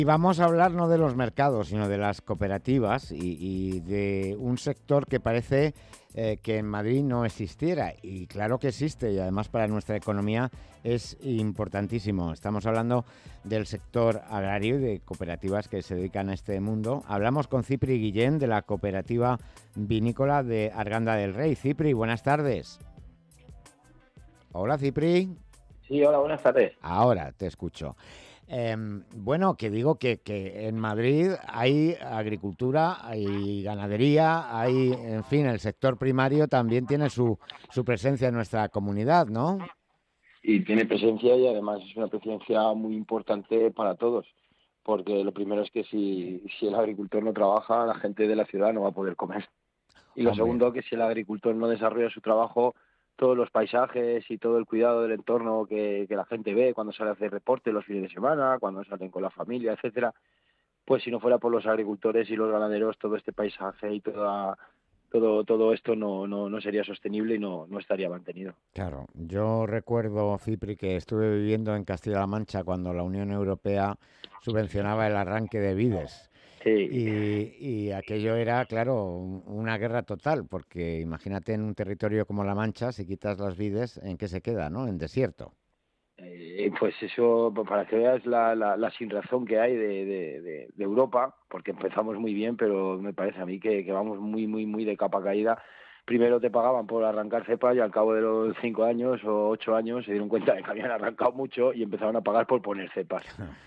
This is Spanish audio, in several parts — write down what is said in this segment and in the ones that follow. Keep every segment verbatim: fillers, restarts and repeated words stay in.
Y vamos a hablar no de los mercados, sino de las cooperativas y, y de un sector que parece eh, que en Madrid no existiera. Y claro que existe, y además para nuestra economía es importantísimo. Estamos hablando del sector agrario y de cooperativas que se dedican a este mundo. Hablamos con Cipri Guillén de la cooperativa vinícola de Arganda del Rey. Cipri, buenas tardes. Hola, Cipri. Sí, hola, buenas tardes. Ahora te escucho. Eh, bueno, que digo que, que en Madrid hay agricultura, hay ganadería, hay, en fin, el sector primario también tiene su, su presencia en nuestra comunidad, ¿no? Y tiene presencia y además es una presencia muy importante para todos, porque lo primero es que si, si el agricultor no trabaja, la gente de la ciudad no va a poder comer. Y lo Hombre, segundo, que si el agricultor no desarrolla su trabajo, todos los paisajes y todo el cuidado del entorno que, que la gente ve cuando sale a hacer deporte los fines de semana, cuando salen con la familia, etcétera, pues si no fuera por los agricultores y los ganaderos, todo este paisaje y toda, todo, todo esto no, no, no sería sostenible y no, no estaría mantenido. claro, yo recuerdo, Cipri, que estuve viviendo en Castilla-La Mancha cuando la Unión Europea subvencionaba el arranque de vides. Sí, Y, y aquello era, claro, un- una guerra total, porque imagínate en un territorio como La Mancha, si quitas las vides, ¿en qué se queda, no? En desierto. Eh, pues eso, pues para que veas la, la, la sinrazón que hay de, de, de, de Europa, porque empezamos muy bien, pero me parece a mí que, que vamos muy, muy, muy de capa caída. Primero te pagaban por arrancar cepas y al cabo de los cinco años o ocho años se dieron cuenta de que habían arrancado mucho y empezaron a pagar por poner cepas.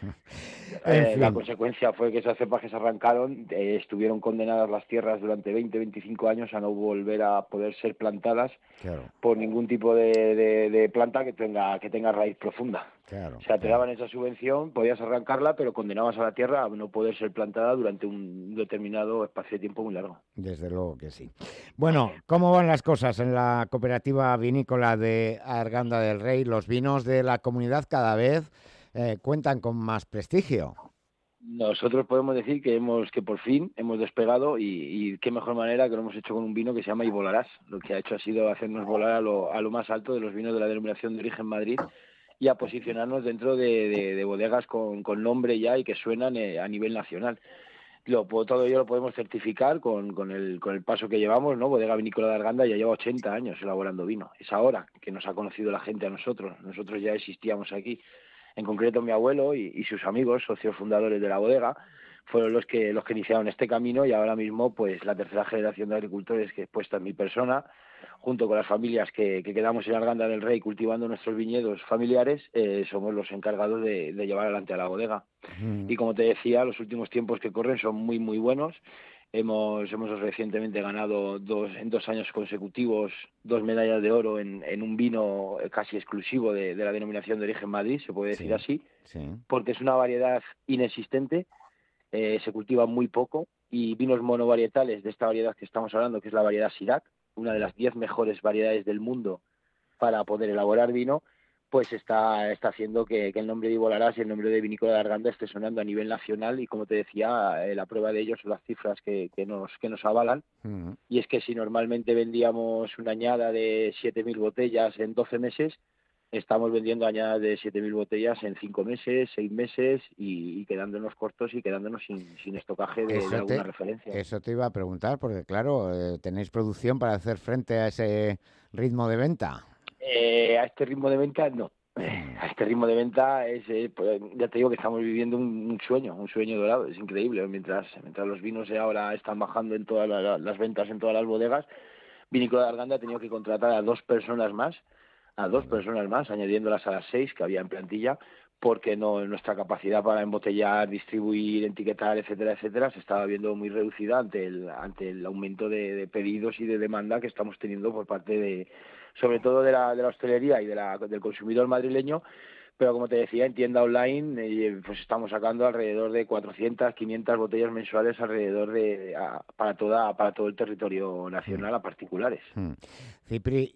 En Eh, la fin, consecuencia fue que esas cepas que se arrancaron eh, estuvieron condenadas las tierras durante veinte, veinticinco años a no volver a poder ser plantadas claro, por ningún tipo de, de, de planta que tenga, que tenga raíz profunda. claro, O sea, te claro. daban esa subvención, podías arrancarla, pero condenabas a la tierra a no poder ser plantada durante un determinado espacio de tiempo muy largo. Desde luego que sí. Bueno, ¿cómo van las cosas en la cooperativa vinícola de Arganda del Rey? Los vinos de la comunidad cada vez eh, cuentan con más prestigio. Nosotros podemos decir que hemos que por fin hemos despegado y, y qué mejor manera que lo hemos hecho con un vino que se llama Ibolarás. Lo que ha hecho ha sido hacernos volar a lo, a lo más alto de los vinos de la denominación de origen Madrid y a posicionarnos dentro de, de, de bodegas con, con nombre ya y que suenan eh, a nivel nacional. Lo, todo ello lo podemos certificar con, con, el, con el paso que llevamos, ¿no? Bodega Vinícola de Arganda ya lleva ochenta años elaborando vino. Es ahora que nos ha conocido la gente a nosotros. Nosotros ya existíamos aquí. En concreto, mi abuelo y, y sus amigos, socios fundadores de la bodega, fueron los que los que iniciaron este camino y ahora mismo, pues, la tercera generación de agricultores que es puesta en mi persona, junto con las familias que, que quedamos en Arganda del Rey cultivando nuestros viñedos familiares, eh, somos los encargados de, de llevar adelante a la bodega. Mm. Y como te decía, los últimos tiempos que corren son muy, muy buenos. Hemos, hemos recientemente ganado dos, en dos años consecutivos dos medallas de oro en, en un vino casi exclusivo de, de la denominación de origen Madrid, se puede decir Sí, así, sí, porque es una variedad inexistente, eh, se cultiva muy poco y vinos monovarietales de esta variedad que estamos hablando, que es la variedad Sirac, una de las diez mejores variedades del mundo para poder elaborar vino, pues está, está haciendo que, que el nombre de Ibolarás y el nombre de Vinícola de Arganda esté sonando a nivel nacional y como te decía, eh, la prueba de ello son las cifras que, que, nos, que nos avalan. mm, Y es que si normalmente vendíamos una añada de siete mil botellas en doce meses, estamos vendiendo añadas de siete mil botellas en cinco meses, seis meses y, y quedándonos cortos y quedándonos sin, sin estocaje de, de Eso alguna te, referencia. eso te iba a preguntar, porque claro, eh, tenéis producción para hacer frente a ese ritmo de venta. Eh, a este ritmo de venta, no. Eh, Mm, a este ritmo de venta es, eh, pues, ya te digo que estamos viviendo un, un sueño, un sueño dorado, es increíble. Mientras, mientras los vinos ahora están bajando en todas la- la- las ventas en todas las bodegas, Vinícola de Arganda ha tenido que contratar a dos personas más, a dos vaya. personas más, añadiéndolas a las seis que había en plantilla, porque no nuestra capacidad para embotellar, distribuir, etiquetar, etcétera, etcétera, se estaba viendo muy reducida ante el ante el aumento de, de pedidos y de demanda que estamos teniendo por parte de, sobre todo de la, de la hostelería y de la, del consumidor madrileño, pero como te decía, en tienda online eh, pues estamos sacando alrededor de cuatrocientas, quinientas botellas mensuales alrededor de a- para toda para todo el territorio Mm, nacional a particulares. mm. Cipri,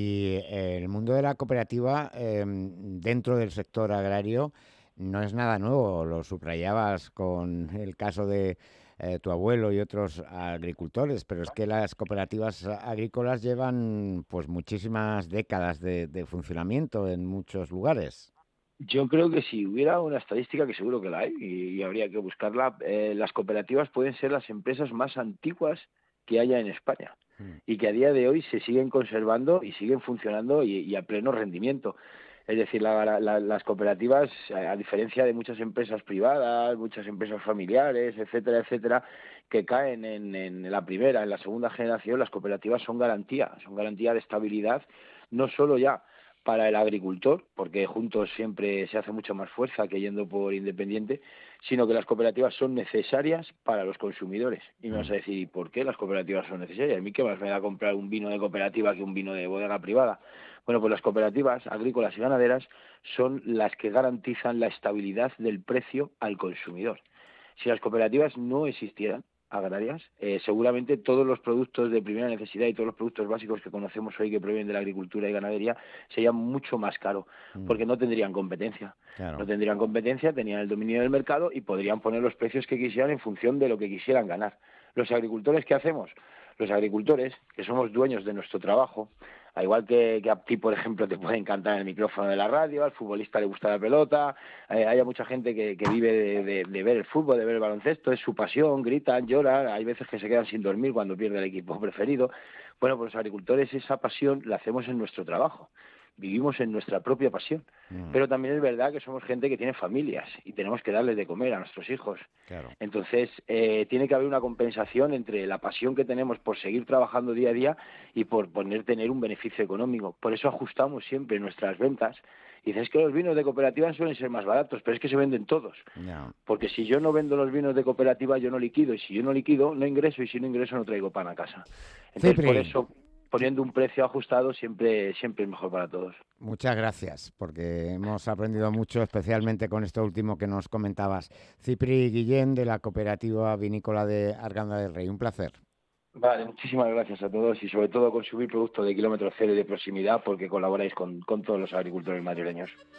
y el mundo de la cooperativa em, dentro del sector agrario no es nada nuevo, lo subrayabas con el caso de eh, tu abuelo y otros agricultores, pero es que las cooperativas agrícolas llevan pues muchísimas décadas de, de funcionamiento en muchos lugares. Yo creo que si hubiera una estadística, que seguro que la hay, y, y habría que buscarla, eh, las cooperativas pueden ser las empresas más antiguas que haya en España Mm. y que a día de hoy se siguen conservando y siguen funcionando y, y a pleno rendimiento. Es decir, la- la- la- las cooperativas, a, a diferencia de muchas empresas privadas, muchas empresas familiares, etcétera, etcétera, que caen en, en la primera, en la segunda generación, las cooperativas son garantía, son garantía de estabilidad, no solo ya para el agricultor, porque juntos siempre se hace mucho más fuerza que yendo por independiente, sino que las cooperativas son necesarias para los consumidores. Y me vas Mm. a decir, ¿y por qué las cooperativas son necesarias? ¿A mí qué más me da comprar un vino de cooperativa que un vino de bodega privada? Bueno, pues las cooperativas agrícolas y ganaderas son las que garantizan la estabilidad del precio al consumidor. Si las cooperativas no existieran, agrarias, eh, seguramente todos los productos de primera necesidad y todos los productos básicos que conocemos hoy que provienen de la agricultura y ganadería serían mucho más caros, Mm. porque no tendrían competencia. No Claro. tendrían competencia, tenían el dominio del mercado y podrían poner los precios que quisieran en función de lo que quisieran ganar. Los agricultores, ¿qué hacemos? Los agricultores, que somos dueños de nuestro trabajo, al igual que, que a ti, por ejemplo, te puede encantar el micrófono de la radio, al futbolista le gusta la pelota, eh, hay mucha gente que, que vive de, de, de ver el fútbol, de ver el baloncesto, es su pasión, gritan, lloran, hay veces que se quedan sin dormir cuando pierde el equipo preferido. Bueno, pues los agricultores esa pasión la hacemos en nuestro trabajo, vivimos en nuestra propia pasión. Mm. Pero también es verdad que somos gente que tiene familias y tenemos que darles de comer a nuestros hijos. Claro. Entonces, eh, tiene que haber una compensación entre la pasión que tenemos por seguir trabajando día a día y por poder tener un beneficio económico. Por eso ajustamos siempre nuestras ventas. Y dices que los vinos de cooperativa suelen ser más baratos, pero es que se venden todos. Ya. Porque si yo no vendo los vinos de cooperativa, yo no liquido. Y si yo no liquido, no ingreso. Y si no ingreso, no traigo pan a casa. Entonces, por Cipri, eso, poniendo un precio ajustado siempre, siempre es mejor para todos. muchas gracias, porque hemos aprendido mucho, especialmente con esto último que nos comentabas. Cipri Guillén, de la Cooperativa Vinícola de Arganda del Rey. Un placer. Vale, muchísimas gracias a todos y sobre todo consumir productos de kilómetro cero y de proximidad porque colaboráis con, con todos los agricultores madrileños.